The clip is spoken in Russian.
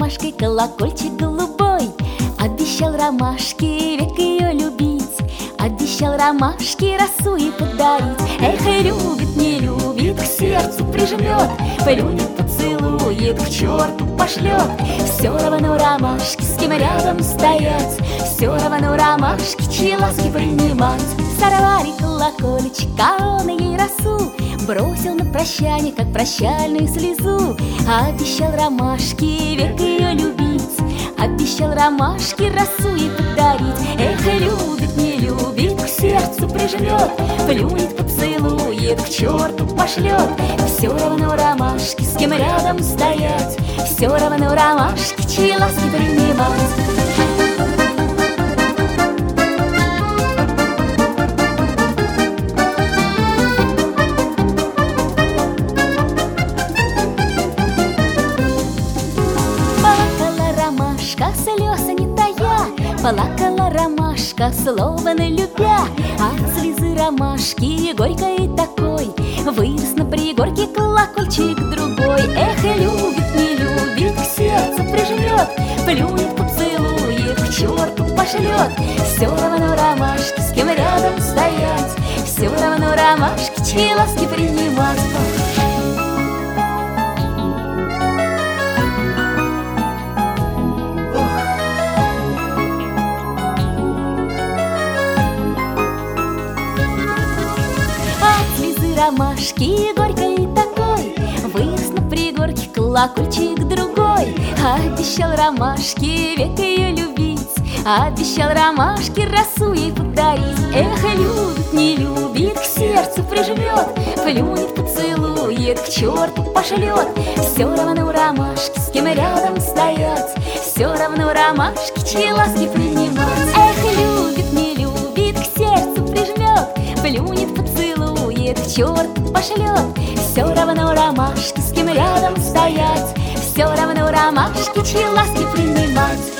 ромашкой колокольчик голубой. Обещал ромашке век ее любить, обещал ромашке росу ей подарить. Эх, и любит, не любит, к сердцу прижмет, плюнет, поцелует, к черту пошлет. Все равно ромашке с кем рядом стоять, все равно ромашке чьи ласки принимать. Сорвали колокольчик, а он ей росу бросил на прощание, как прощальную слезу. Обещал ромашке век ее любить, обещал ромашке росу ей подарить. Эх, любит, не любит, к сердцу прижмет, плюнет, поцелует, к черту пошлет. Все равно ромашке с кем рядом стоять, все равно ромашке чьи ласки принимать. Слез не тая, плакала ромашка, слова не любя. От слезы ромашки горькой такой вырос на пригорке колокольчик другой. Эх, любит, не любит, к сердцу прижмет, плюнет, поцелует, к черту пошлет. Все равно ромашки с кем рядом стоять, все равно ромашки чьи ласки принимать. Ромашки горькой такой вырос на пригорке колокольчик другой. Обещал ромашке век ее любить, обещал ромашке росу ей подарить. Эх, любит, не любит, к сердцу прижмет, плюнет, поцелует, к черту пошлет. Все равно ромашке с кем рядом стоять, все равно ромашке чьи ласки принимать. Эх, любит, не любит, к сердцу прижмет, плюнет, поцелует, к черту пошлет. Все равно ромашки с кем рядом стоять, все равно ромашки чьи ласки принимать.